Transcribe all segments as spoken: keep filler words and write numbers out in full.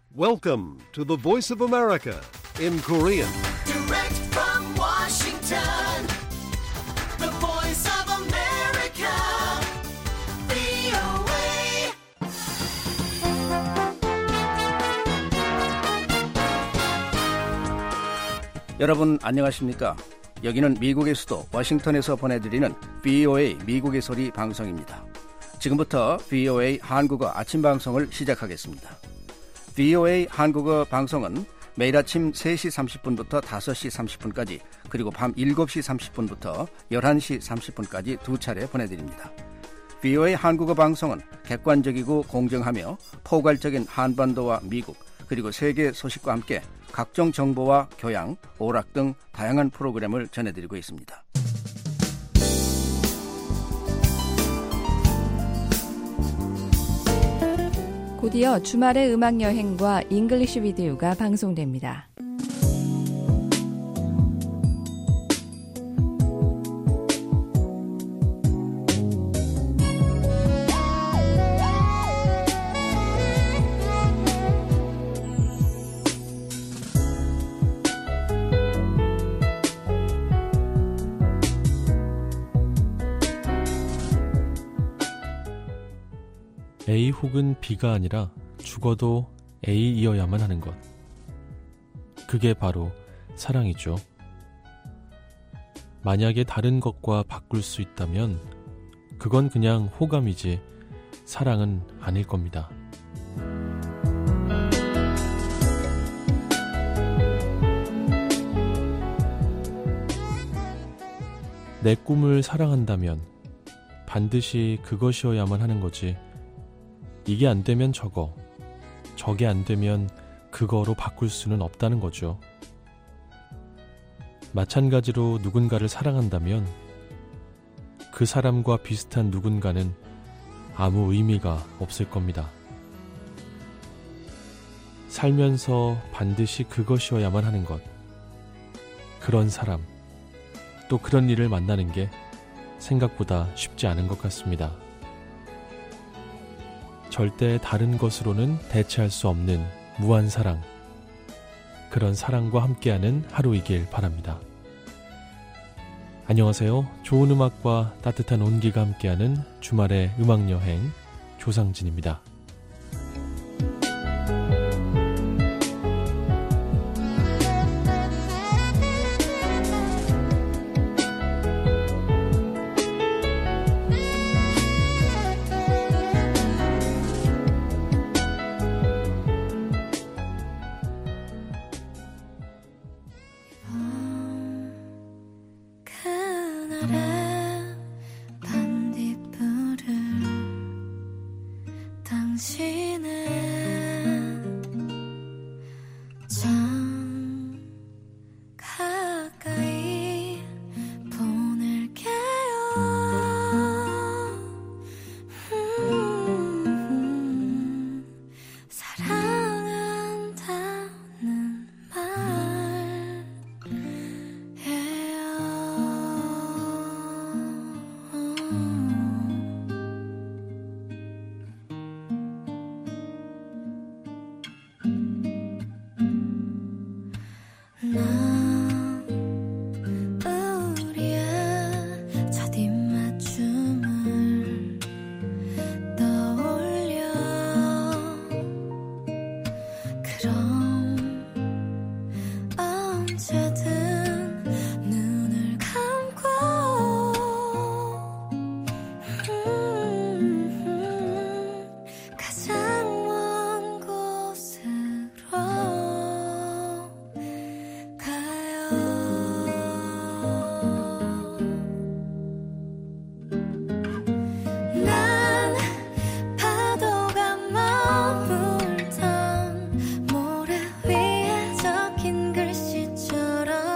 Welcome to the Voice of America in Korean. Direct from Washington, the Voice of America, 브이오에이. 여러분 안녕하십니까? 여기는 미국의 수도 워싱턴에서 보내드리는 브이오에이 미국의 소리 방송입니다. 지금부터 브이오에이 한국어 아침 방송을 시작하겠습니다. 브이오에이 한국어 방송은 매일 아침 세 시 삼십 분부터 다섯 시 삼십 분까지 그리고 밤 일곱 시 삼십 분부터 열한 시 삼십 분까지 두 차례 보내드립니다. 브이오에이 한국어 방송은 객관적이고 공정하며 포괄적인 한반도와 미국 그리고 세계 소식과 함께 각종 정보와 교양, 오락 등 다양한 프로그램을 전해드리고 있습니다. 곧이어 주말의 음악여행과 잉글리시 비디오가 방송됩니다. A 혹은 B가 아니라 죽어도 A이어야만 하는 것. 그게 바로 사랑이죠. 만약에 다른 것과 바꿀 수 있다면 그건 그냥 호감이지 사랑은 아닐 겁니다. 내 꿈을 사랑한다면 반드시 그것이어야만 하는 거지. 이게 안 되면 저거, 저게 안 되면 그거로 바꿀 수는 없다는 거죠. 마찬가지로 누군가를 사랑한다면 그 사람과 비슷한 누군가는 아무 의미가 없을 겁니다. 살면서 반드시 그것이어야만 하는 것, 그런 사람, 또 그런 일을 만나는 게 생각보다 쉽지 않은 것 같습니다. 절대 다른 것으로는 대체할 수 없는 무한 사랑, 그런 사랑과 함께하는 하루이길 바랍니다. 안녕하세요. 좋은 음악과 따뜻한 온기가 함께하는 주말의 음악여행 조상진입니다. 모래 위에 적힌 글씨처럼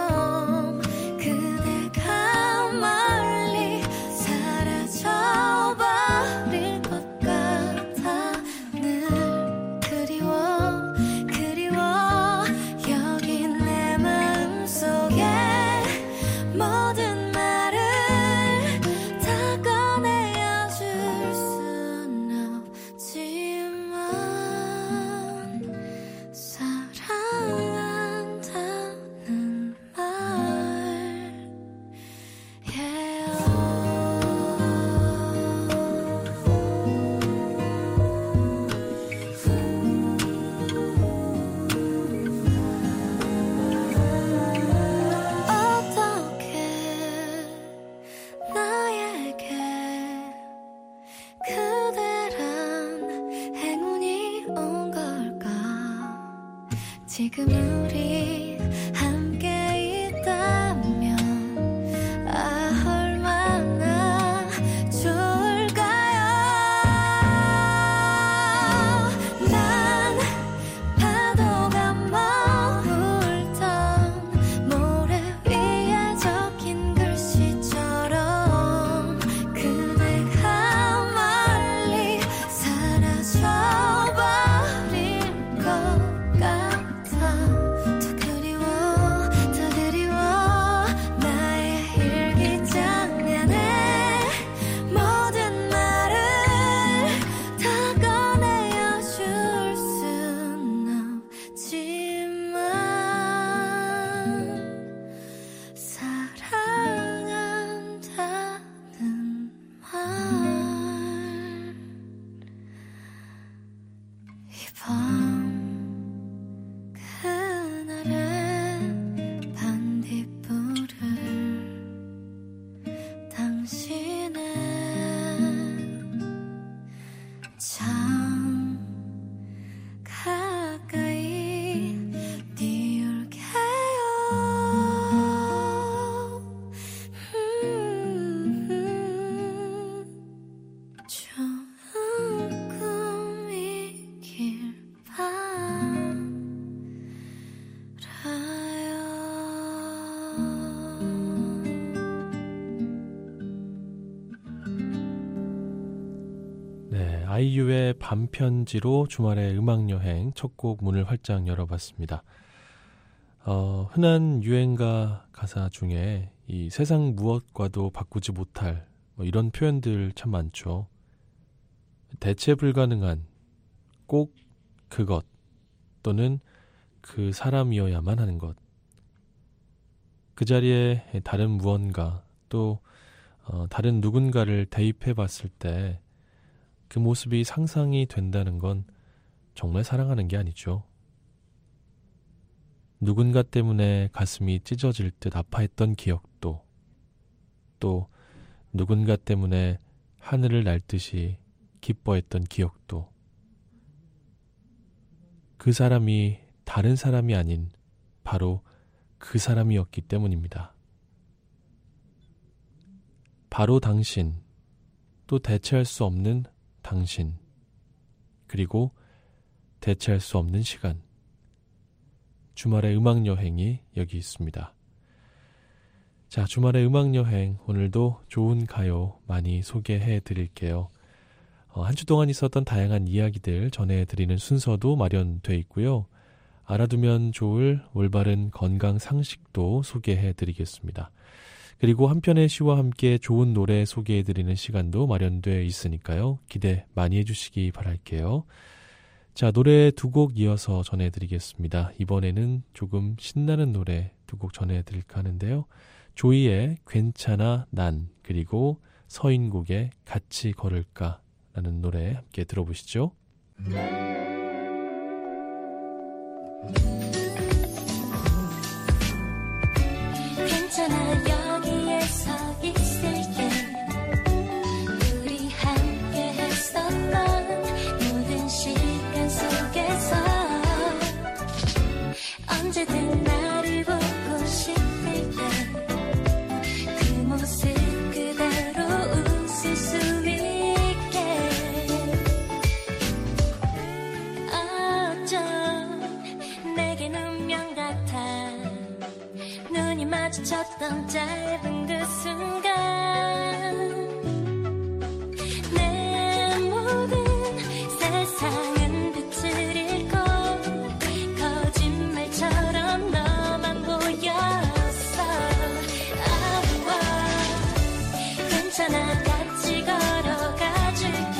지금 우리 함께 있다면 아 얼마나 좋을까요. 난 파도가 머물던 모래 위에 적힌 글씨처럼 그대가 멀리 사라져버릴 것 같아. 더 그리워 더 그리워 나의 일기장면에 모든 말을 다 꺼내어 줄 순 없지만 사랑한다는 말 이밤 그날의 반딧불을 당신은 참 가까이 띄울게요. 음, 좋은 꿈이길 네, 아이유의 밤편지로 주말의 음악여행 첫 곡 문을 활짝 열어봤습니다. 어, 흔한 유행가 가사 중에 이 세상 무엇과도 바꾸지 못할 뭐 이런 표현들 참 많죠. 대체 불가능한 꼭 그것 또는 그 사람이어야만 하는 것. 그 자리에 다른 무언가 또 어, 다른 누군가를 대입해 봤을 때 그 모습이 상상이 된다는 건 정말 사랑하는 게 아니죠. 누군가 때문에 가슴이 찢어질 듯 아파했던 기억도, 또 누군가 때문에 하늘을 날듯이 기뻐했던 기억도, 그 사람이 다른 사람이 아닌 바로 그 사람이었기 때문입니다. 바로 당신, 또 대체할 수 없는 당신, 그리고 대체할 수 없는 시간. 주말의 음악여행이 여기 있습니다. 자, 주말의 음악여행 오늘도 좋은 가요 많이 소개해 드릴게요. 어, 한 주 동안 있었던 다양한 이야기들 전해드리는 순서도 마련돼 있고요. 알아두면 좋을 올바른 건강 상식도 소개해 드리겠습니다. 그리고 한편의 시와 함께 좋은 노래 소개해드리는 시간도 마련되어 있으니까요. 기대 많이 해주시기 바랄게요. 자, 노래 두 곡 이어서 전해드리겠습니다. 이번에는 조금 신나는 노래 두 곡 전해드릴까 하는데요. 조이의 괜찮아 난, 그리고 서인국의 같이 걸을까 라는 노래 함께 들어보시죠. 괜찮아 여기에 서 있을게. 우리 함께 했었던 모든 시간 속에서 언제든 나를 보고 싶을 때 그 모습 그대로 웃을 수 있게. 어쩜 내겐 운명 같아. 눈이 마주쳤던 짧은 그 순간 내 모든 세상은 빛을 잃고 거짓말처럼 너만 보였어. 아우와 괜찮아 같이 걸어가줄게.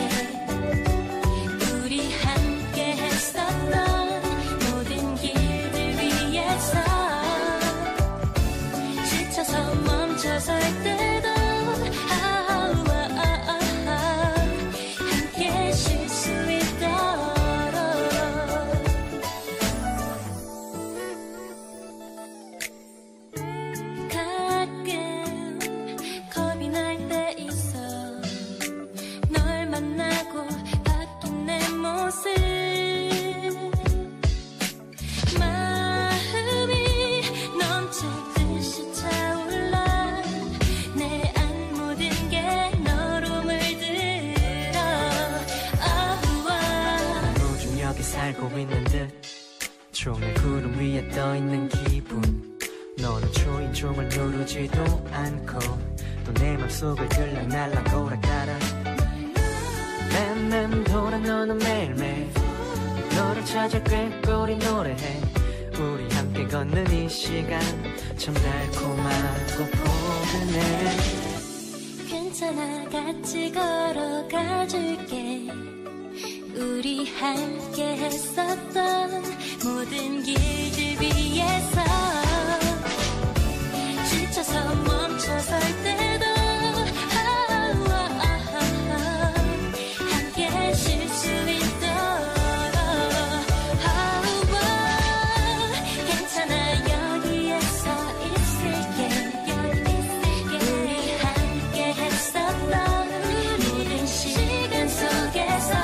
우리 함께 했었던 모든 길들 위에서 지쳐서 멈춰설 듯 종일 구름 위에 떠있는 기분. 너는 초인종을 누르지도 않고 또 내 맘속을 들락날락 오락가락 맴맴 돌아. 너는 매일매일 너를 찾아 꾀꼬리 노래해. 우리 함께 걷는 이 시간 참 달콤하고 포근해. 괜찮아 같이 걸어가줄게. 우리 함께 했었던 모든 길들 위에서 지쳐서 멈춰설 때도 함께 쉴 수 있도록. 괜찮아 여기에서 있을게. 우리 함께 했었던 모든 시간 속에서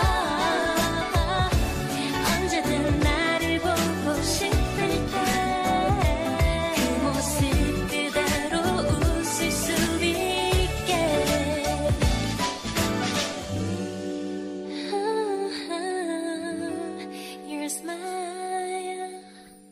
언제든 나를 보고 싶을 때 그 모습 그대로 웃을 수 있게. Your smile.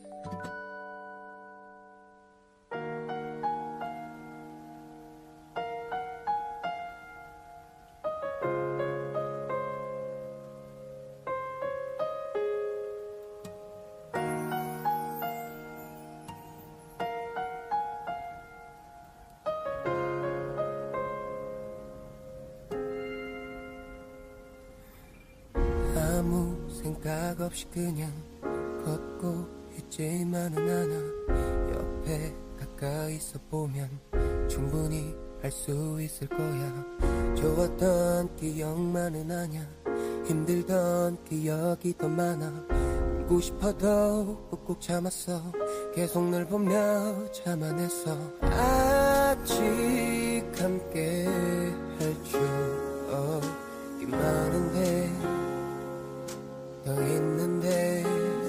아무 생각 없이 그냥 걷고 있지만은 않아. 옆에 가까이 있어 보면 충분히 할 수 있을 거야. 좋았던 기억만은 아냐. 힘들던 기억이 더 많아. 울고 싶어도 꾹꾹 참았어. 계속 널 보며 참아냈어. 아직 함께 할 추억이 많은데 더 있는데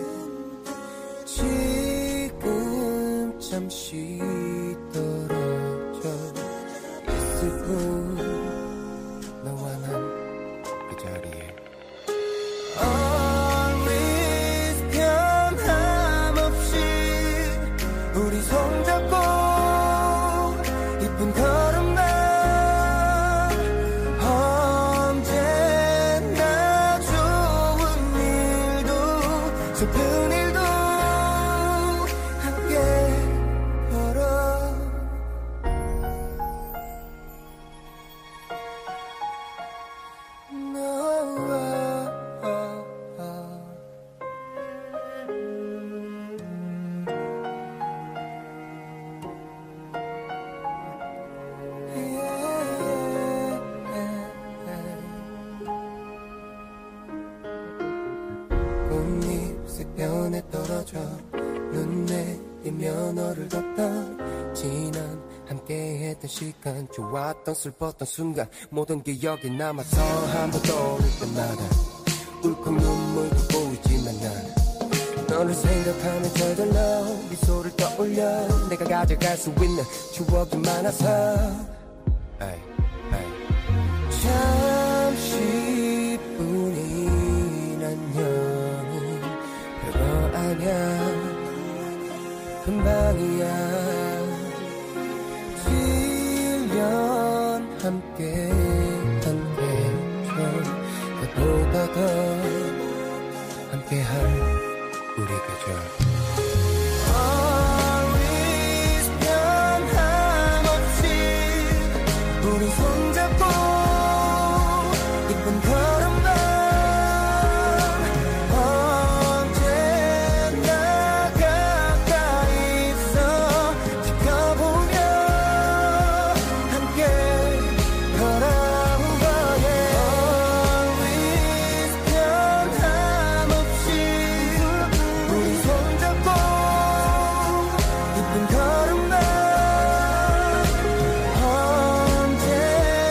지금 잠시 떨어져 있을 뿐. 너와 난 그 자리에 Always 변함없이 우리 손잡고 이쁜 걸음만 언제나 좋은 일도 슬픈 일도 함께 걸어. 꽃잎새변에 떨어져 눈 내리며 너를 덮던 지난 함께했던 시간. 좋았던 슬펐던 순간 모든 기억이 남아서 한번 떠오를 때마다 울컥 눈물도 보이지만 난 너를 생각하면 저절로 미소를 떠올려. 내가 가져갈 수 있는 추억이 많아서 에이, 에이. 잠시뿐인 안녕은 별거 아냐. 금방이야. 칠 년 함께 함께 그보다 더 함께할 우리 계절. Always 변함없이 우리 손잡고 이쁜 걸음만 언제나 가까이 있어 지켜보며 함께 걸어온 거예. Always 변함없이 우리 손잡고 이쁜 걸음만 언제나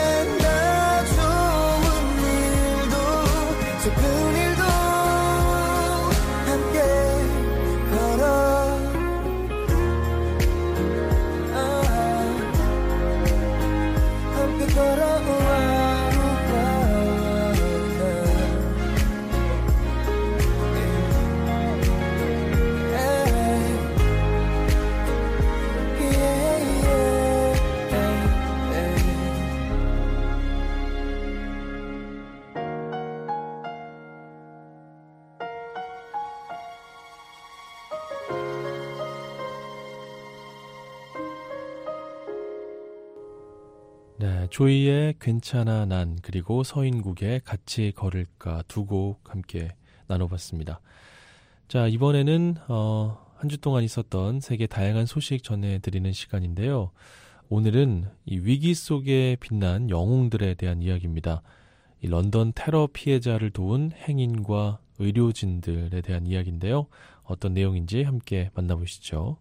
네, 조이의 괜찮아 난 그리고 서인국의 같이 걸을까 두 곡 함께 나눠봤습니다. 자, 이번에는 어, 한 주 동안 있었던 세계 다양한 소식 전해드리는 시간인데요. 오늘은 이 위기 속에 빛난 영웅들에 대한 이야기입니다. 이 런던 테러 피해자를 도운 행인과 의료진들에 대한 이야기인데요. 어떤 내용인지 함께 만나보시죠.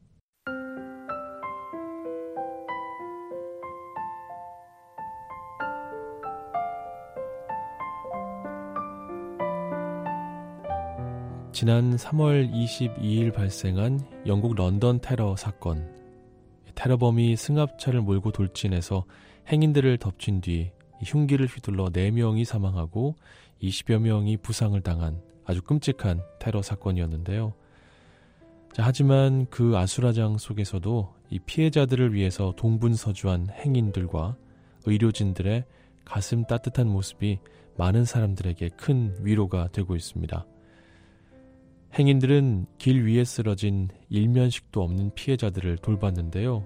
지난 삼월 이십이일 발생한 영국 런던 테러 사건. 테러범이 승합차를 몰고 돌진해서 행인들을 덮친 뒤 흉기를 휘둘러 네 명이 사망하고 이십여 명이 부상을 당한 아주 끔찍한 테러 사건이었는데요. 자, 하지만 그 아수라장 속에서도 이 피해자들을 위해서 동분서주한 행인들과 의료진들의 가슴 따뜻한 모습이 많은 사람들에게 큰 위로가 되고 있습니다. 행인들은 길 위에 쓰러진 일면식도 없는 피해자들을 돌봤는데요.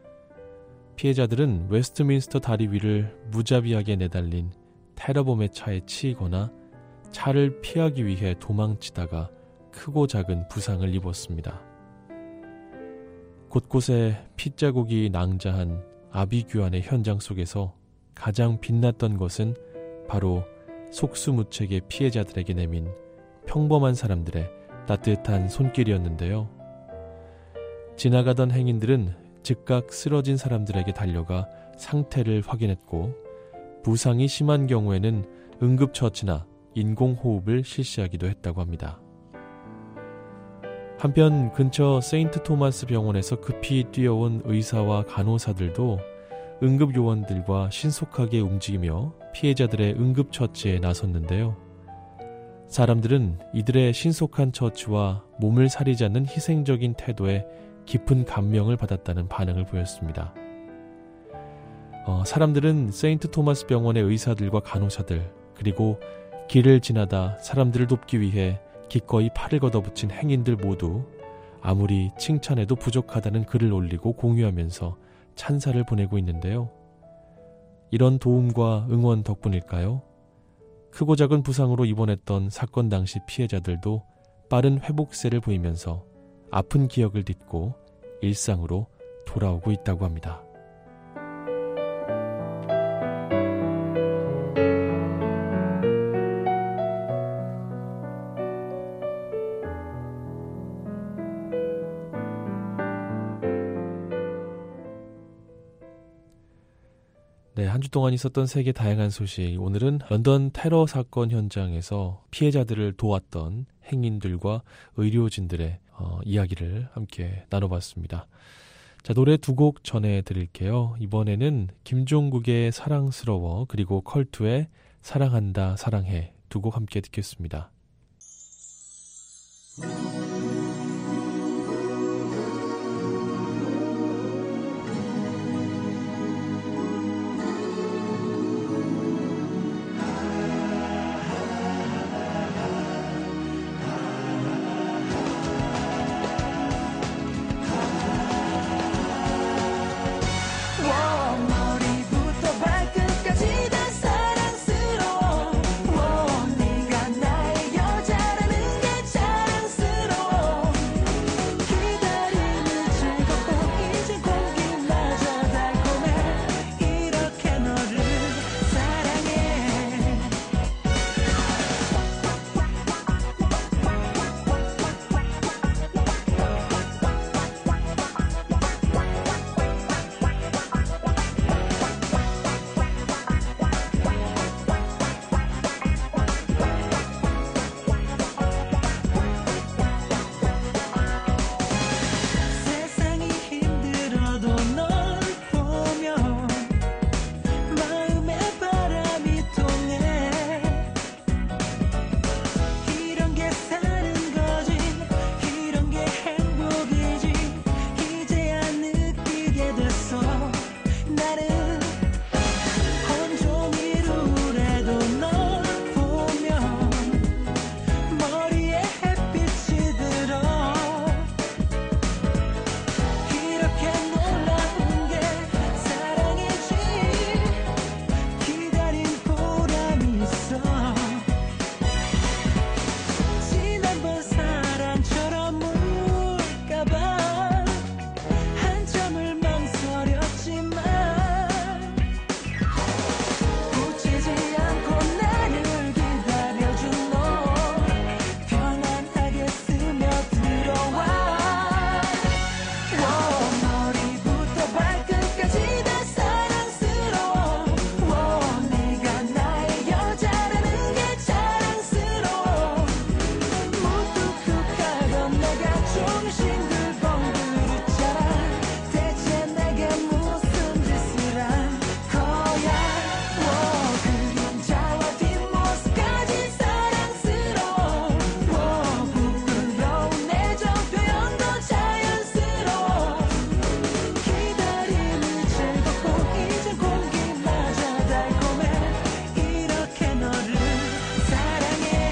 피해자들은 웨스트민스터 다리 위를 무자비하게 내달린 테러범의 차에 치이거나 차를 피하기 위해 도망치다가 크고 작은 부상을 입었습니다. 곳곳에 핏자국이 낭자한 아비규환의 현장 속에서 가장 빛났던 것은 바로 속수무책의 피해자들에게 내민 평범한 사람들의 따뜻한 손길이었는데요. 지나가던 행인들은 즉각 쓰러진 사람들에게 달려가 상태를 확인했고 부상이 심한 경우에는 응급처치나 인공호흡을 실시하기도 했다고 합니다. 한편 근처 세인트 토마스 병원에서 급히 뛰어온 의사와 간호사들도 응급요원들과 신속하게 움직이며 피해자들의 응급처치에 나섰는데요. 사람들은 이들의 신속한 처치와 몸을 사리지 않는 희생적인 태도에 깊은 감명을 받았다는 반응을 보였습니다. 어, 사람들은 세인트 토마스 병원의 의사들과 간호사들, 그리고 길을 지나다 사람들을 돕기 위해 기꺼이 팔을 걷어붙인 행인들 모두 아무리 칭찬해도 부족하다는 글을 올리고 공유하면서 찬사를 보내고 있는데요. 이런 도움과 응원 덕분일까요? 크고 작은 부상으로 입원했던 사건 당시 피해자들도 빠른 회복세를 보이면서 아픈 기억을 딛고 일상으로 돌아오고 있다고 합니다. 네, 한 주 동안 있었던 세계 다양한 소식. 오늘은 런던 테러 사건 현장에서 피해자들을 도왔던 행인들과 의료진들의 어, 이야기를 함께 나눠봤습니다. 자, 노래 두 곡 전해드릴게요. 이번에는 김종국의 사랑스러워 그리고 컬투의 사랑한다 사랑해 두 곡 함께 듣겠습니다. 머리부터 발끝까지 다 사랑스러워. 네가 나의 여자라는 게 자랑스러워. 내가 종일 싱글벙글 웃잖아. 대체 내게 무슨 짓을 한 거야. 오, 그림자와 뒷모습까지 사랑스러워. 오, 부끄러운 애정 표현도 자연스러워. 기다림이 즐겁고 이제 공기마저 달콤해. 이렇게 너를 사랑해.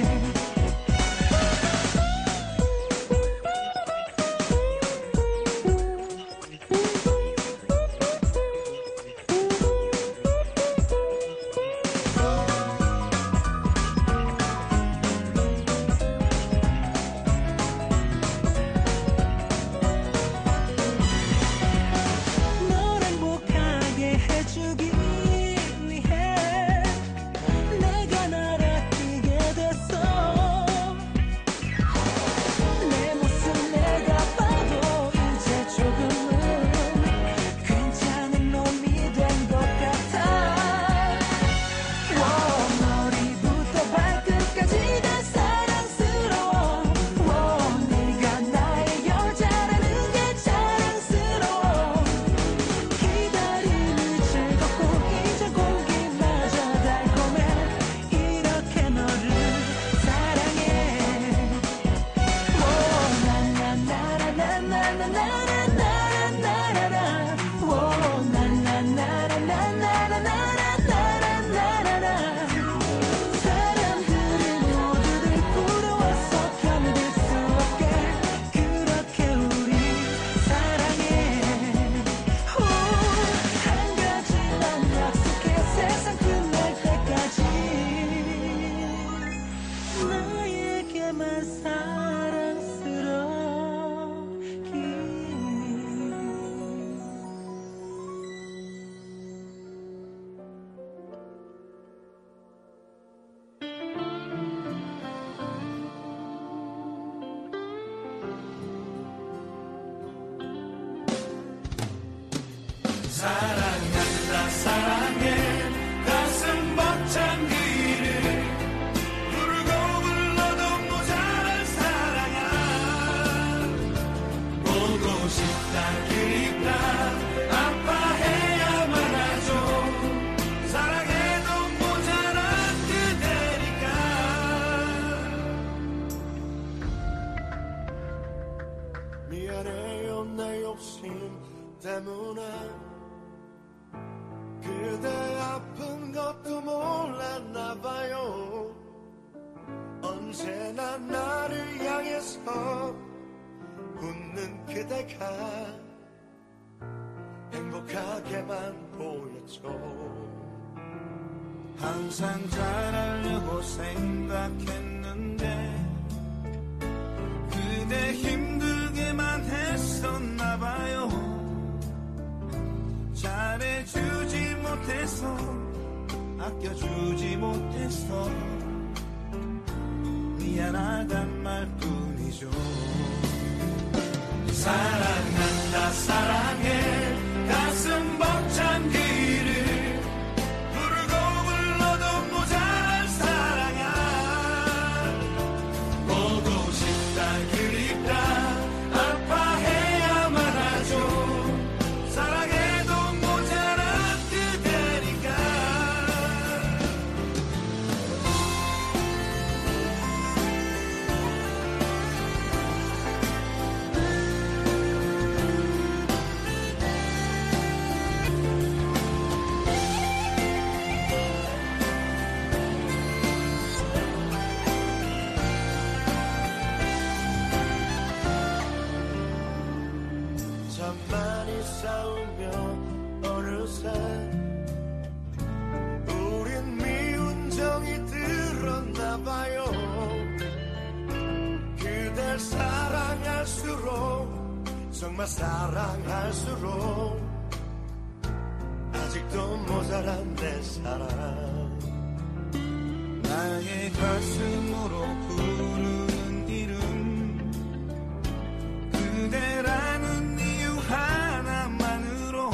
널 행복하게 해주기 위해 내가 날 아끼게 됐어. 내 모습 내가 봐도 이제 조금은 괜찮은 놈이 된 것 같아. 워, 머리부터 발끝까지 다 사랑스러워. 워, 네가 나의 여자라는 게 자랑스러워. 기다림이 즐겁고 이제 공기마저 달콤해. 이렇게 너를 사랑해. 오, 나나나나나나나나나나나나나. 오, 나나나나나나나나나나나나. 사람들이 모두들 부러워서 견딜 수 없게 그렇게 우리 사랑해. 오, 한 가지 난 약속해. 세상 끝날 때까지 나에게만 사랑스러워. 사랑한다 사랑해 가슴 벅찬 그 일을 부르고 불러도 모자란 사랑아. 보고 싶다 그립다 아파해야만 하죠. 사랑해도 모자란 그대니까. 미안해요 내 욕심 때문에 그대 아픈 것도 몰랐나봐요. 언제나 나를 향해서 웃는 그대가 행복하게만 보였죠. 항상 잘하려고 생각했는데 그대 힘들게만 했었나봐요. 잘해주지 못해서 아껴주지 못해서 미안하단 말뿐이죠. 사랑한다 사랑해 가슴 벅찬 그 일을 부르고 불러도 모자란 사랑아. 보고 싶다 그립다 아파해야만 하죠. 사랑해도 모자란 그대니까. 참 많이 싸우며 어느새 우린 미운 정이 들었나봐요. 그댈 사랑할수록 정말 사랑할수록 아직도 모자란 내 사랑. 나의 가슴으로 부르는 이름 그대라는 이유 하나만으로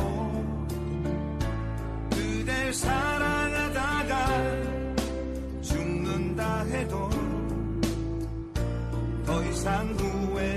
그댈 사랑하다가 죽는다 해도 더 이상 후회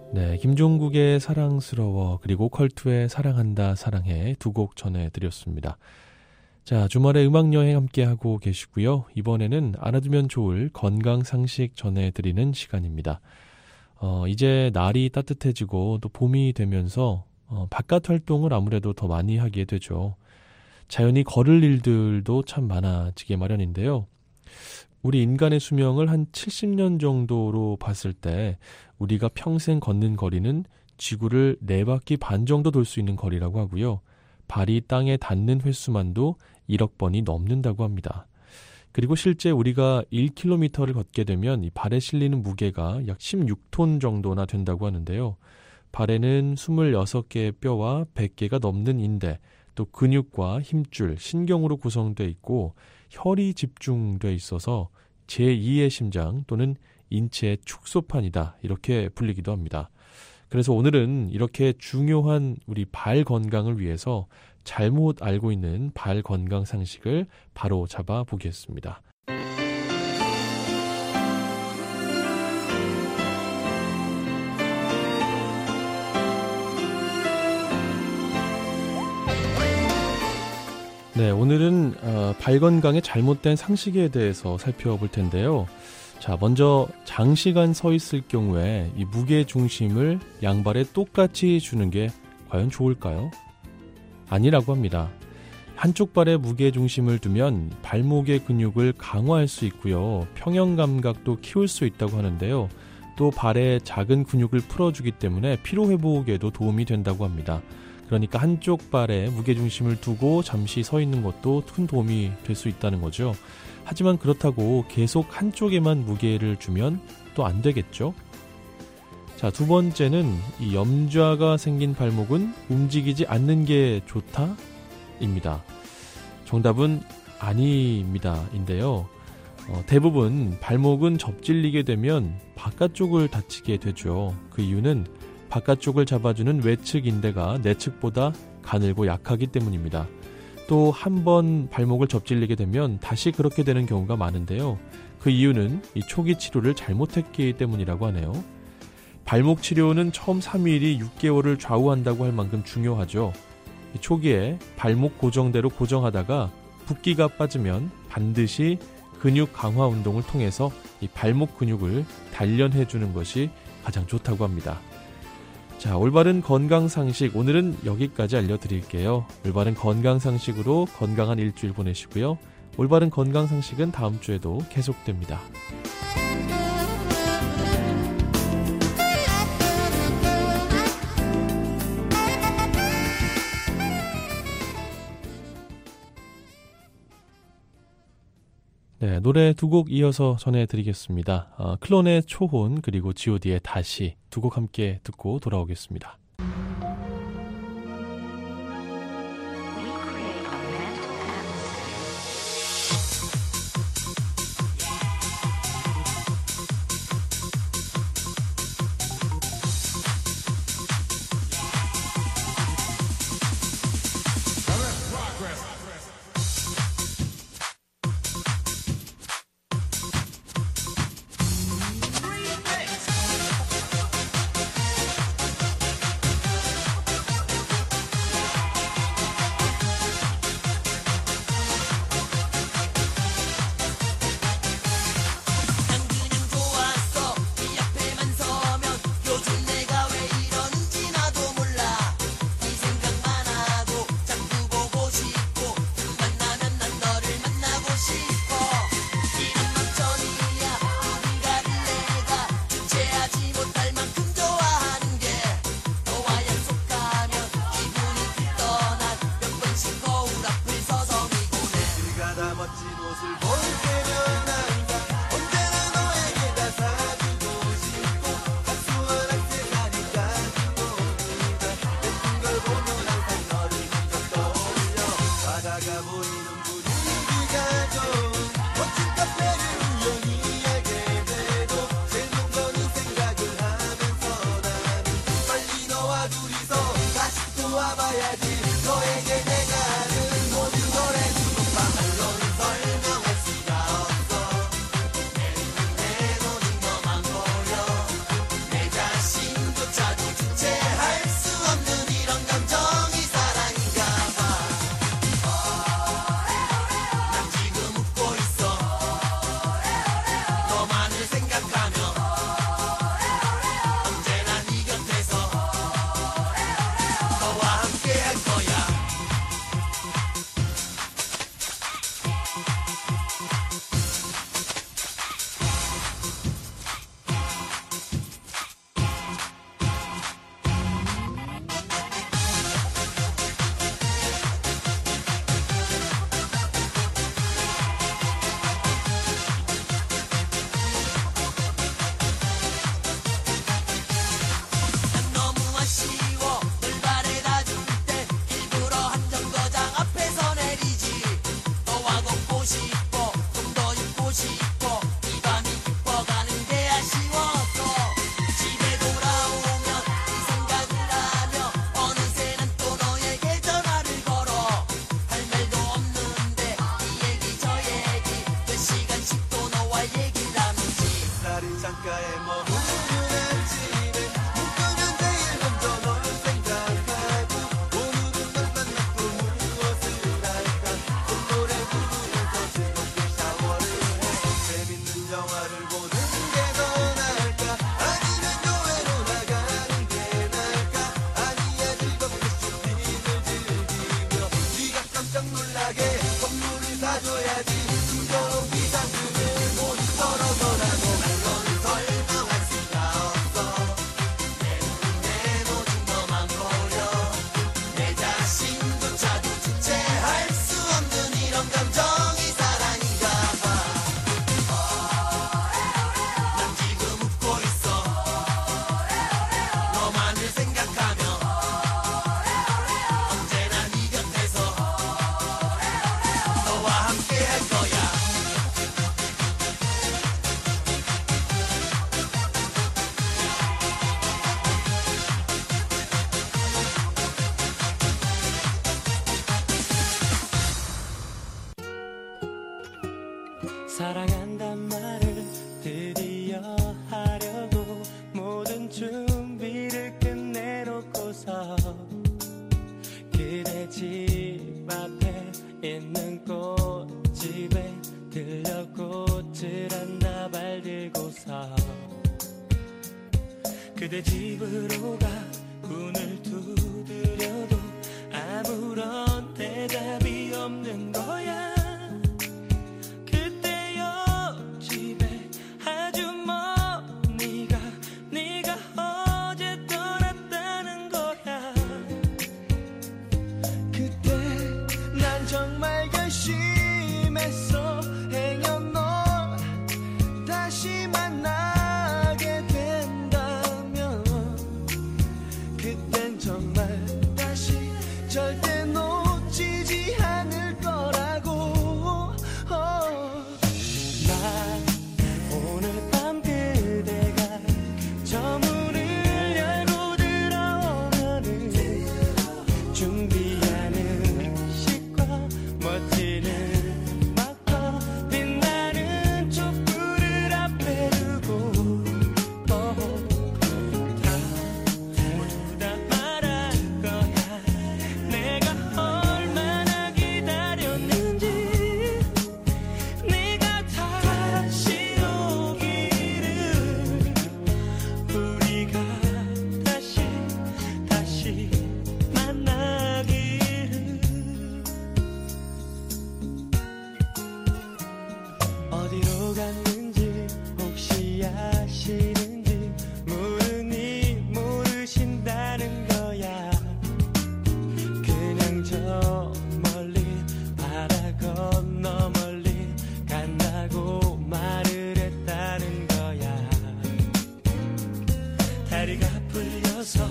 네, 김종국의 사랑스러워 그리고 컬투의 사랑한다 사랑해 두 곡 전해드렸습니다. 자, 주말에 음악여행 함께하고 계시고요. 이번에는 알아두면 좋을 건강상식 전해드리는 시간입니다. 어, 이제 날이 따뜻해지고 또 봄이 되면서 어, 바깥 활동을 아무래도 더 많이 하게 되죠. 자연히 걸을 일들도 참 많아지게 마련인데요. 우리 인간의 수명을 한 칠십 년 정도로 봤을 때 우리가 평생 걷는 거리는 지구를 네 바퀴 반 정도 돌 수 있는 거리라고 하고요. 발이 땅에 닿는 횟수만도 일억 번이 넘는다고 합니다. 그리고 실제 우리가 일 킬로미터를 걷게 되면 이 발에 실리는 무게가 약 십육 톤 정도나 된다고 하는데요. 발에는 스물여섯 개의 뼈와 백 개가 넘는 인대, 또 근육과 힘줄, 신경으로 구성되어 있고 혈이 집중되어 있어서 제이의 심장 또는 인체의 축소판이다 이렇게 불리기도 합니다. 그래서 오늘은 이렇게 중요한 우리 발 건강을 위해서 잘못 알고 있는 발 건강 상식을 바로 잡아 보겠습니다. 네, 오늘은 어, 발 건강의 잘못된 상식에 대해서 살펴볼 텐데요. 자, 먼저 장시간 서 있을 경우에 이 무게 중심을 양발에 똑같이 주는 게 과연 좋을까요? 아니라고 합니다. 한쪽 발에 무게 중심을 두면 발목의 근육을 강화할 수 있고요. 평형 감각도 키울 수 있다고 하는데요. 또 발의 작은 근육을 풀어주기 때문에 피로 회복에도 도움이 된다고 합니다. 그러니까 한쪽 발에 무게중심을 두고 잠시 서 있는 것도 큰 도움이 될 수 있다는 거죠. 하지만 그렇다고 계속 한쪽에만 무게를 주면 또 안 되겠죠. 자, 두 번째는 이 염좌가 생긴 발목은 움직이지 않는 게 좋다? 입니다. 정답은 아닙니다. 인데요. 어, 대부분 발목은 접질리게 되면 바깥쪽을 다치게 되죠. 그 이유는 바깥쪽을 잡아주는 외측 인대가 내측보다 가늘고 약하기 때문입니다. 또 한 번 발목을 접질리게 되면 다시 그렇게 되는 경우가 많은데요. 그 이유는 이 초기 치료를 잘못했기 때문이라고 하네요. 발목 치료는 처음 삼 일이 육 개월을 좌우한다고 할 만큼 중요하죠. 이 초기에 발목 고정대로 고정하다가 붓기가 빠지면 반드시 근육 강화 운동을 통해서 이 발목 근육을 단련해주는 것이 가장 좋다고 합니다. 자, 올바른 건강상식 오늘은 여기까지 알려드릴게요. 올바른 건강상식으로 건강한 일주일 보내시고요. 올바른 건강상식은 다음 주에도 계속됩니다. 네, 노래 두 곡 이어서 전해드리겠습니다. 어, 클론의 초혼 그리고 지 오 디의 다시 두 곡 함께 듣고 돌아오겠습니다. 다리 창가에 머무는 집에 묵으면 내일 먼저 널 생각하고 오늘은 널 만났고 무엇을 할까 노래 부르면서 즐겁게 샤워를 해 재밌는 영화를 보는 게 더 나을까 아니면 여행으로 나가는 게 나을까 아니야 즐겁게 쇼핑을 즐기며 네가 깜짝 놀라게 선물을 사줘야지 숨겨놓은 비상금을 모두 털어서라도 너는 설명할 수가 없어 내 눈에 모든 너만 보여 내 자신조차도 주체할 수 없는 이런 감정이 사랑인가 봐 난 지금 웃고 있어 너만을 생각하며 언제나 네 곁에서 너와 함께 할 거야 사랑한단 말을 드디어 하려고 모든 준비를 끝내놓고서 그대 집 앞에 있는 꽃집에 들려 꽃을 한 다발 들고서 그대 집으로 가 문을 두드려도 아무런 대답이 없는 거야 그때 옆집에 아주 먼 네가 네가 어제 떠났다는 거야 그때 난 정말 결심했어 행여 널 다시 만나게 된다면 그땐 정말 다시 절대 놓치지 않을 거라고 어. 난 오늘 밤 그대가 저 문을 열고 들어오면은 준비하는 식과 멋지는 막과 빛나는 촛불을 앞에 두고 어. 다 모두 다 말할 거야 내가 얼마나 기다렸는지 네가 다시 오기를 우리가 다시 다시 만나기를 어디로 갔는지 혹시 아시는지 모르니 모르신다는 거야 그냥 저 멀리 바다 건너 멀리 간다고 말을 했다는 거야 다리가 풀려서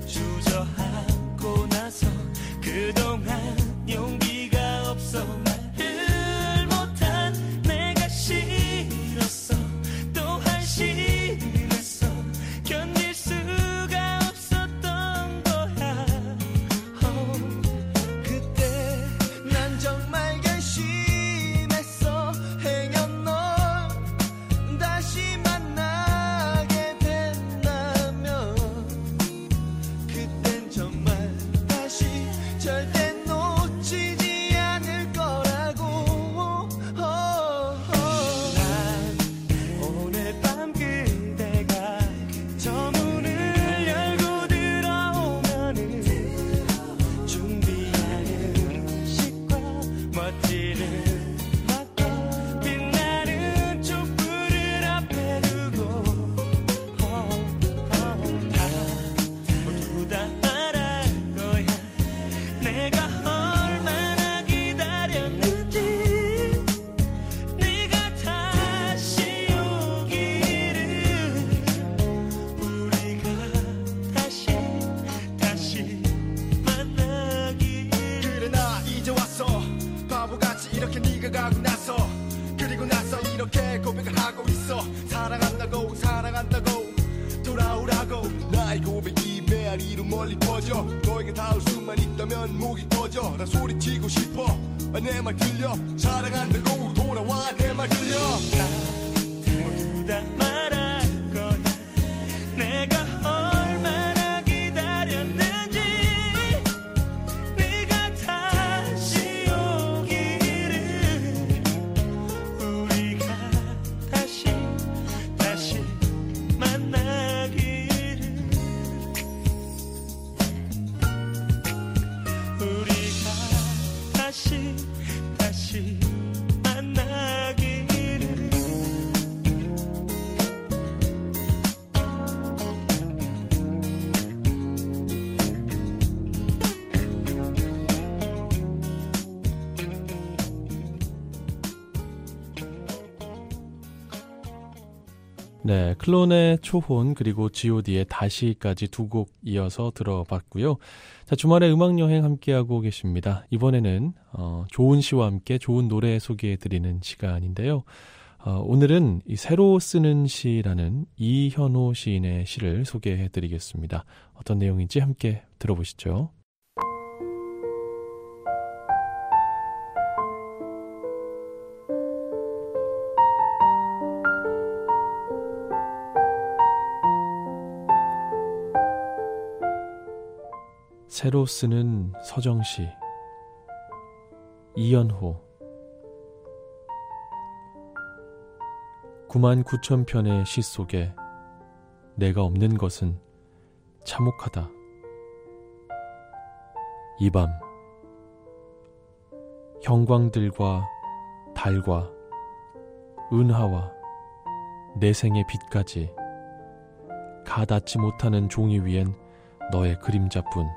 주저앉고 나서 그동안 용기가 없어 말을 못한 내가 싫었어 또 한심했어 견딜 수가 없었던 거야 어, 그때 난 정말 결심했어 행여 널 다시 만나게 된다면 그땐 정말 다시 절대 놓치지 않을 거라고 어, 어. 난 오늘 밤 그대가 저 문을 열고 들어오면은 준비하는 식과 멋지는 막과 빛나는 촛불을 앞에 두고 어, 어. 다 모두 다 말할 거야 내가 얼마나 기다렸는지 네가 다시 오기를 우리가 다시 다시 만나기를 그래 나 이제 왔어 바보같이 이렇게 네가 가고 나서 그리고 나서 이렇게 고백을 하고 있어 사랑한다고 사랑한다고 돌아오라고 나의 고백이 메아리로 멀리 퍼져 너에게 닿을 수만 있다면 목이 터져 난 소리치고 싶어 내 말 들려 사랑한다고 돌아와 내 말 들려 모두 다 말할 네, 클론의 초혼 그리고 지오디의 다시까지 두 곡 이어서 들어봤고요. 자, 주말에 음악여행 함께하고 계십니다. 이번에는 어, 좋은 시와 함께 좋은 노래 소개해드리는 시간인데요. 어, 오늘은 이 새로 쓰는 시라는 이현호 시인의 시를 소개해드리겠습니다. 어떤 내용인지 함께 들어보시죠. 새로 쓰는 서정시 이연호 구만 구천 편의 시 속에 내가 없는 것은 참혹하다. 이 밤 형광들과 달과 은하와 내 생의 빛까지 가 닿지 못하는 종이 위엔 너의 그림자뿐.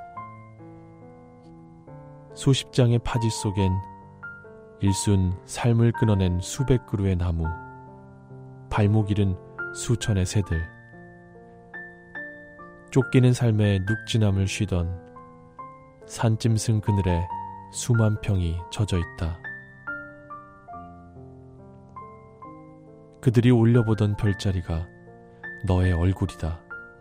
수십 장의 파지 속엔 일순 삶을 끊어낸 수백 그루의 나무, 발목 잃은 수천의 새들, 쫓기는 삶의 눅진함을 쉬던 산짐승 그늘에 수만 평이 젖어 있다. 그들이 올려보던 별자리가 너의 얼굴이다.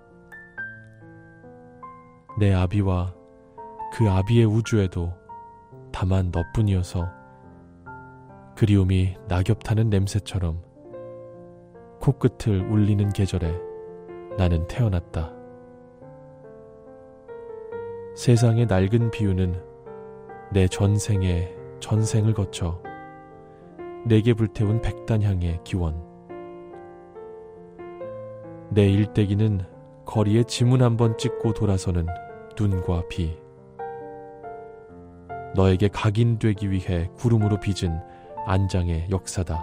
내 아비와 그 아비의 우주에도 다만 너뿐이어서 그리움이 낙엽 타는 냄새처럼 코끝을 울리는 계절에 나는 태어났다. 세상의 낡은 비유는 내 전생에 전생을 거쳐 내게 불태운 백단향의 기원. 내 일대기는 거리에 지문 한번 찍고 돌아서는 눈과 비. 너에게 각인되기 위해 구름으로 빚은 안장의 역사다.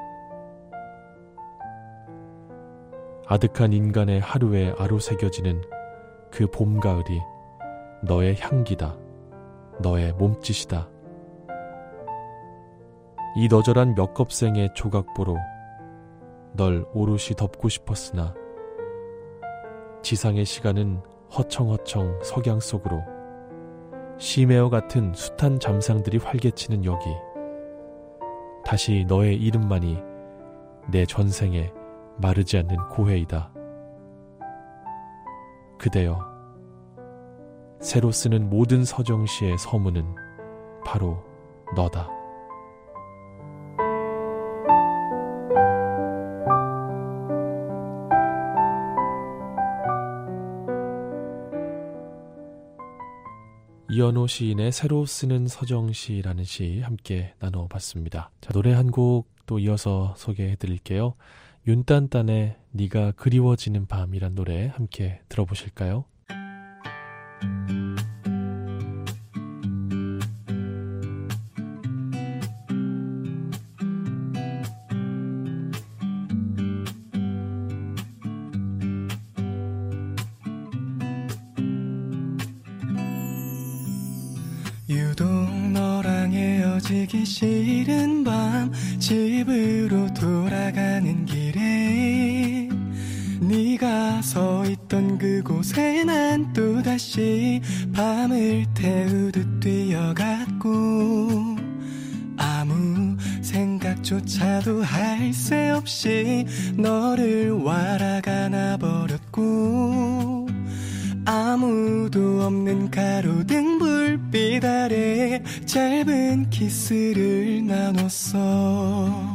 아득한 인간의 하루에 아로새겨지는 그 봄가을이 너의 향기다. 너의 몸짓이다. 이 너절한 몇 컵생의 조각보로 널 오롯이 덮고 싶었으나 지상의 시간은 허청허청 석양 속으로 심해어 같은 숱한 잠상들이 활개치는 여기 다시 너의 이름만이 내 전생에 마르지 않는 고해이다. 그대여, 새로 쓰는 모든 서정시의 서문은 바로 너다. 이연호 시인의 새로 쓰는 서정시라는 시 함께 나눠봤습니다. 자, 노래 한 곡 또 이어서 소개해드릴게요. 윤딴딴의 네가 그리워지는 밤이란 노래 함께 들어보실까요? 유독 너랑 헤어지기 싫은 밤 집으로 돌아가는 길에 네가 서 있던 그곳에 난 또다시 밤을 태우듯 뛰어갔고 아무 생각조차도 할 새 없이 너를 wal아가 놔버렸고 아무도 없는 가로등 불빛 아래 짧은 키스를 나눴어.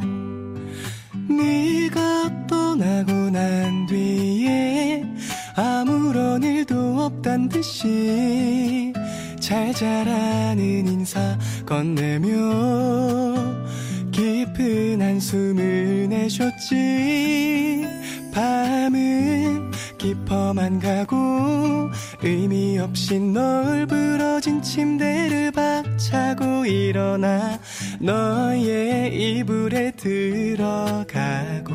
네가 떠나고 난 뒤에 아무런 일도 없단 듯이 잘 자라는 인사 건네며 깊은 한숨을 내쉬었지. 밤은 깊어만 가고 의미 없이 널브러진 침대를 박차고 일어나 너의 이불에 들어가고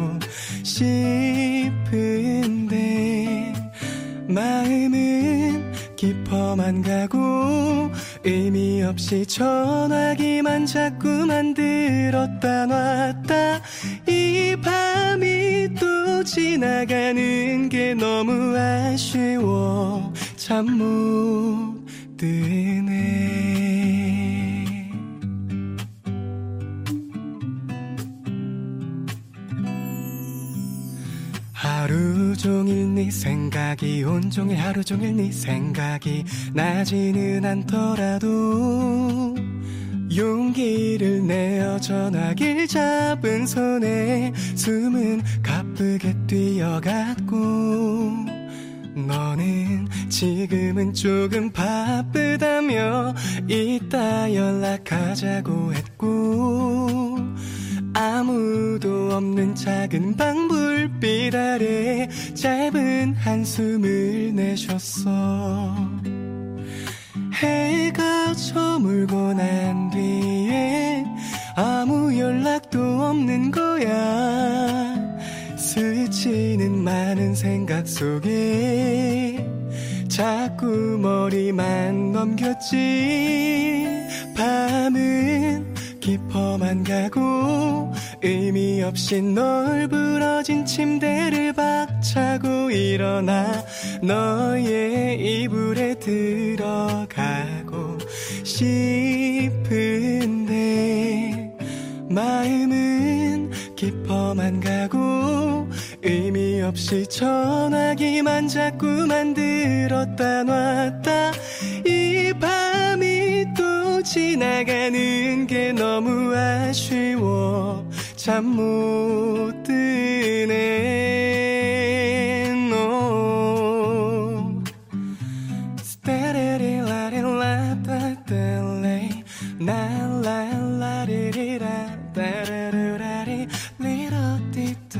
싶은데 마음은 깊어만 가고 의미 없이 전화기만 자꾸만 들었다 놨다. 이 밤이 또 또 지나가는 게 너무 아쉬워 잠 못 드네. 하루 종일 네 생각이 온종일 하루 종일 네 생각이 나지는 않더라도 용기를 내어 전화기를 잡은 손에 숨은 가쁘게 뛰어갔고 너는 지금은 조금 바쁘다며 이따 연락하자고 했고 아무도 없는 작은 방 불빛 아래 짧은 한숨을 내셨어. 해가 저물고 난 뒤에 아무 연락도 없는 거야. 스치는 많은 생각 속에 자꾸 머리만 넘겼지. 밤은 깊어만 가고 의미 없이 널브러진 침대를 박차고 일어나 너의 이불에 들어가고 싶은데 마음은 깊어만 가고 의미 없이 전화기만 자꾸만 들었다 놨다. 이 밤이 또 지나가는 게 너무 아쉬워 잠 못 드네. No. 스테레리라리라따따레 나라라리리라 따라라라리 리라띠따.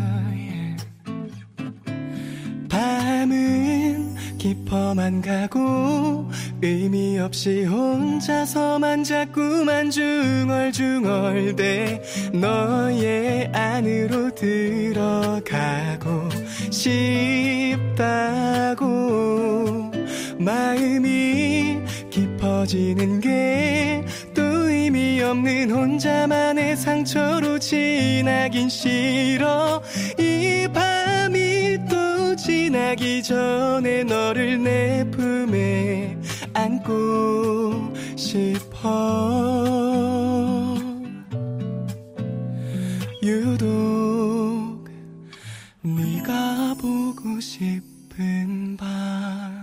밤은 깊어만 가고 의미 없이 혼자서만 자꾸만 중얼중얼대 너의 안으로 들어가고 싶다고. 마음이 깊어지는 게 또 의미 없는 혼자만의 상처로 지나긴 싫어. 이 밤이 또 지나기 전에 너를 내 품에 안고 싶어. 유독 네가 보고 싶은 밤.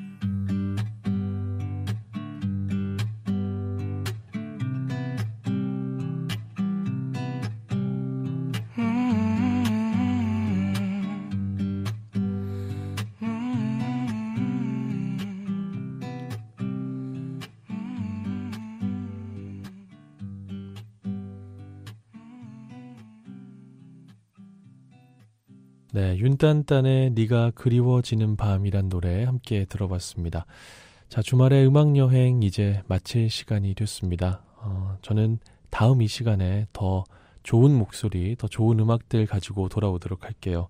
네, 윤딴딴의 네가 그리워지는 밤이란 노래 함께 들어봤습니다. 자, 주말의 음악여행 이제 마칠 시간이 됐습니다. 어, 저는 다음 이 시간에 더 좋은 목소리, 더 좋은 음악들 가지고 돌아오도록 할게요.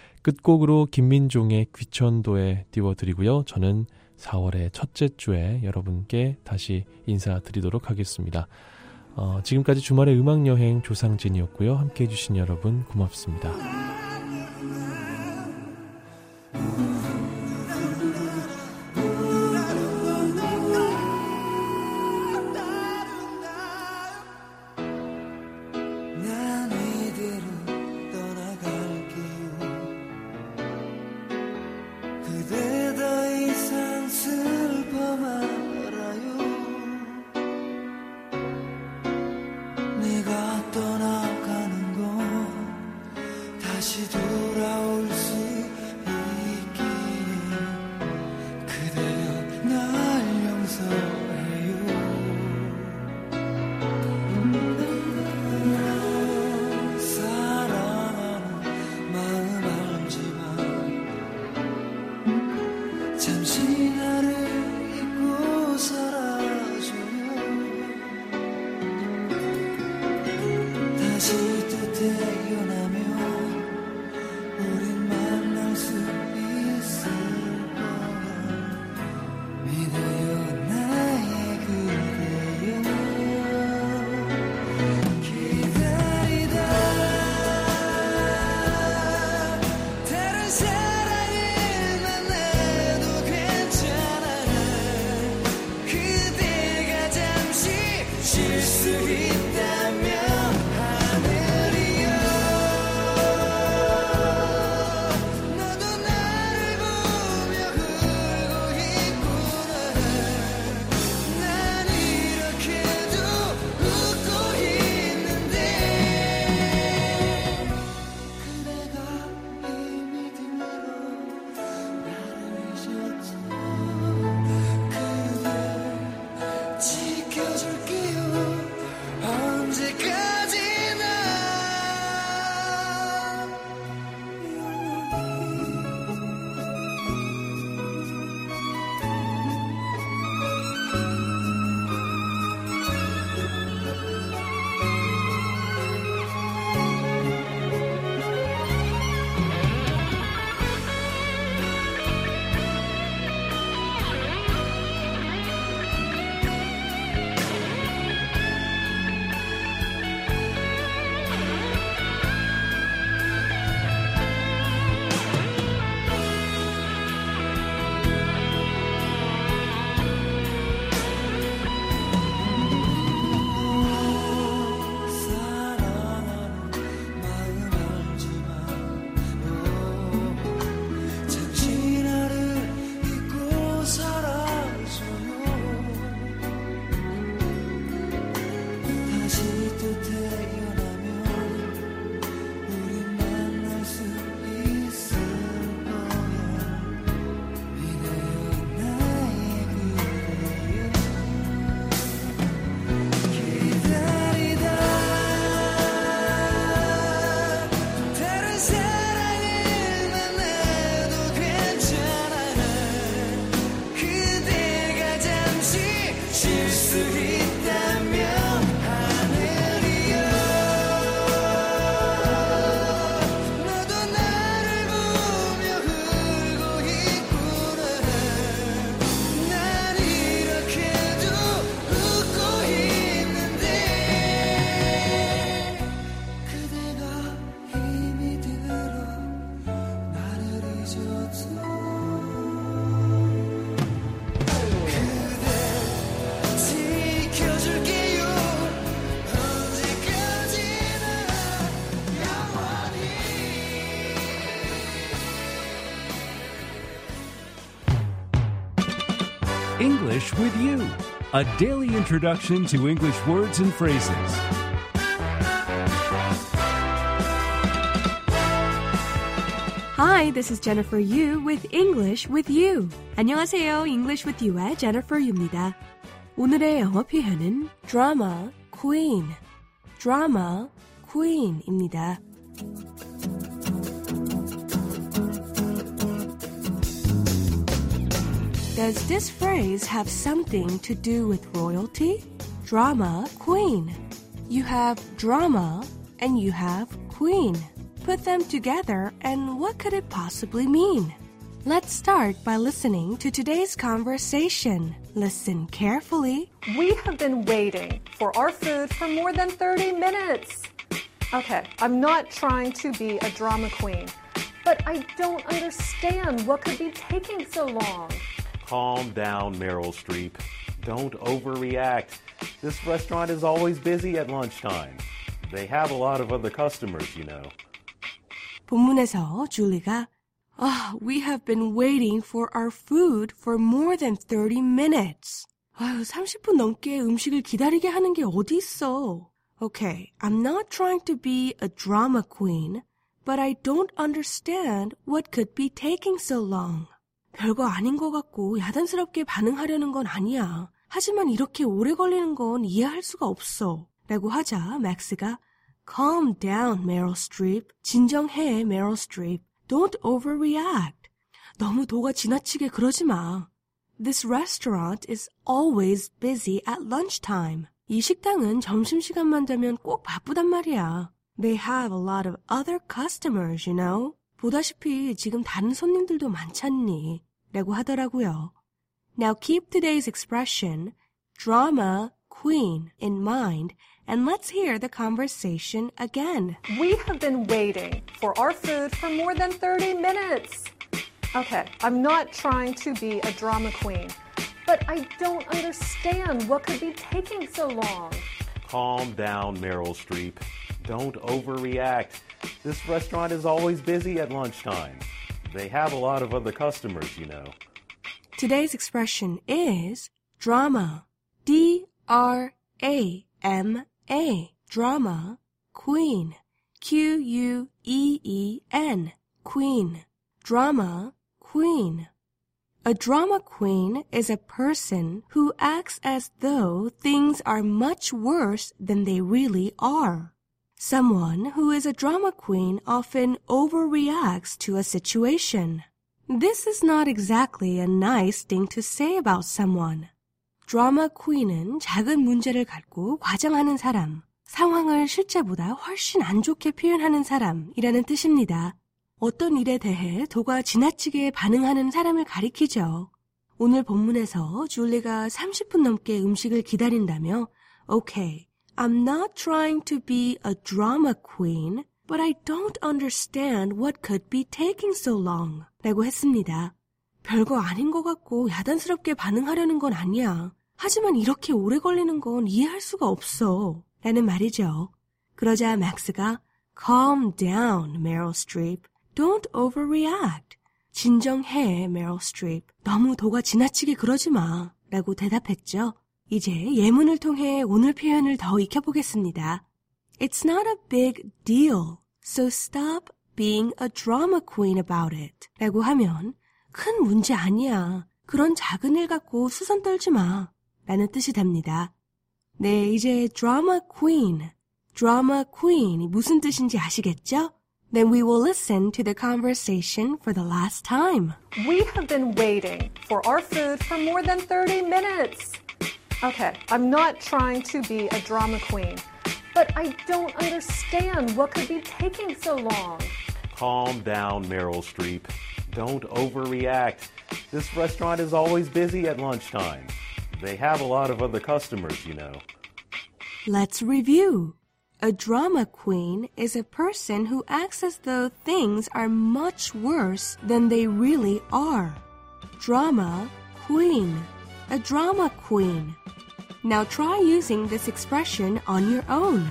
끝곡으로 김민종의 귀천도에 띄워드리고요. 저는 사월의 첫째 주에 여러분께 다시 인사드리도록 하겠습니다. 어, 지금까지 주말의 음악여행 조상진이었고요. 함께 해주신 여러분 고맙습니다. 기다리다 English with You, a daily introduction to English words and phrases. Hi, this is Jennifer Yu with English with You. 안녕하세요. English with You의 Jennifer Yu입니다. 오늘의 영어 표현은 drama queen, drama queen입니다. Does this phrase have something to do with royalty? Drama queen. You have drama and you have queen. Put them together and what could it possibly mean? Let's start by listening to today's conversation. Listen carefully. We have been waiting for our food for more than thirty minutes. Okay, I'm not trying to be a drama queen, but I don't understand what could be taking so long. Calm down, Meryl Streep. Don't overreact. This restaurant is always busy at lunchtime. They have a lot of other customers, you know. 본문에서 줄리가 oh, we have been waiting for our food for more than thirty minutes. 아유, 삼십 분 넘게 음식을 기다리게 하는 게 어디 있어. Okay, I'm not trying to be a drama queen, but I don't understand what could be taking so long. 별거 아닌 것 같고 야단스럽게 반응하려는 건 아니야. 하지만 이렇게 오래 걸리는 건 이해할 수가 없어. 라고 하자 맥스가 Calm down, Meryl Streep. 진정해, Meryl Streep. Don't overreact. 너무 도가 지나치게 그러지 마. This restaurant is always busy at lunchtime. 이 식당은 점심시간만 되면 꼭 바쁘단 말이야. They have a lot of other customers, you know. 보다시피 지금 다른 손님들도 많잖니. 라고 하더라고요. Now keep today's expression, drama queen in mind, and let's hear the conversation again. We have been waiting for our food for more than thirty minutes. Okay, I'm not trying to be a drama queen, but I don't understand what could be taking so long. Calm down, Meryl Streep. Don't overreact. This restaurant is always busy at lunchtime. They have a lot of other customers, you know. Today's expression is drama. D R A M A. Drama. Queen. Q U E E N. Queen. Drama. Queen. A drama queen is a person who acts as though things are much worse than they really are. Someone who is a drama queen often overreacts to a situation. This is not exactly a nice thing to say about someone. 드라마 queen은 작은 문제를 갖고 과장하는 사람, 상황을 실제보다 훨씬 안 좋게 표현하는 사람이라는 뜻입니다. 어떤 일에 대해 도가 지나치게 반응하는 사람을 가리키죠. 오늘 본문에서 줄리가 삼십 분 넘게 음식을 기다린다며 Okay, I'm not trying to be a drama queen, but I don't understand what could be taking so long 라고 했습니다. 별거 아닌 것 같고 야단스럽게 반응하려는 건 아니야. 하지만 이렇게 오래 걸리는 건 이해할 수가 없어 라는 말이죠. 그러자 맥스가 Calm down, Meryl Streep. Don't overreact. 진정해, Meryl Streep. 너무 도가 지나치게 그러지 마 라고 대답했죠. 이제 예문을 통해 오늘 표현을 더 익혀보겠습니다. It's not a big deal, so stop being a drama queen about it 라고 하면 큰 문제 아니야. 그런 작은 일 갖고 수선 떨지 마 라는 뜻이 됩니다. 네, 이제 drama queen, drama queen이 무슨 뜻인지 아시겠죠? Then we will listen to the conversation for the last time. We have been waiting for our food for more than thirty minutes. Okay, I'm not trying to be a drama queen, but I don't understand what could be taking so long. Calm down, Meryl Streep. Don't overreact. This restaurant is always busy at lunchtime. They have a lot of other customers, you know. Let's review. A drama queen is a person who acts as though things are much worse than they really are. Drama queen. A drama queen. Now try using this expression on your own.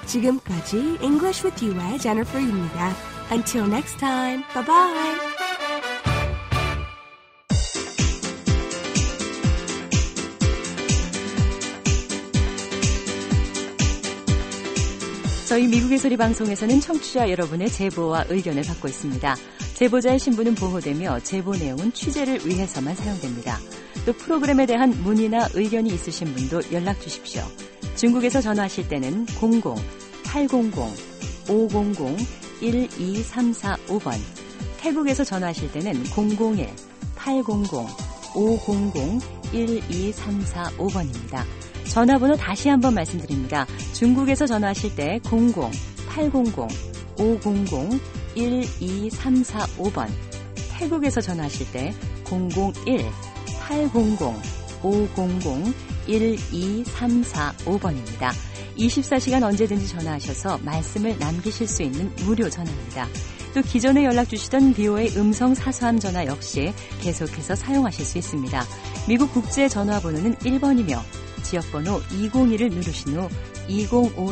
지금까지 English with You의 Jennifer입니다. Until next time, bye-bye. 저희 미국의 소리 방송에서는 청취자 여러분의 제보와 의견을 받고 있습니다. 제보자의 신분은 보호되며 제보 내용은 취재를 위해서만 사용됩니다. 또 프로그램에 대한 문의나 의견이 있으신 분도 연락 주십시오. 중국에서 전화하실 때는 공공 팔공공 오공공 일이삼사오 번, 태국에서 전화하실 때는 공공일 팔공공 오공공 일이삼사오 번입니다. 전화번호 다시 한번 말씀드립니다. 중국에서 전화하실 때 공공 팔공공 오공공 일이삼사오 번, 태국에서 전화하실 때 공공일 팔공공 오공공 일이삼사오 번입니다. 이십사 시간 언제든지 전화하셔서 말씀을 남기실 수 있는 무료 전화입니다. 또 기존에 연락 주시던 비오에이 음성 사서함 전화 역시 계속해서 사용하실 수 있습니다. 미국 국제 전화번호는 일 번이며 지역번호 이공일을 누르신 후 이공오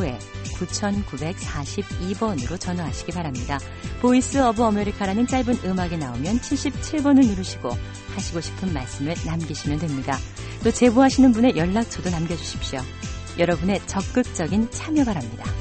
구구사이 번으로 전화하시기 바랍니다. 보이스 오브 아메리카라는 짧은 음악이 나오면 칠십칠 번을 누르시고 하시고 싶은 말씀을 남기시면 됩니다. 또 제보하시는 분의 연락처도 남겨주십시오. 여러분의 적극적인 참여 바랍니다.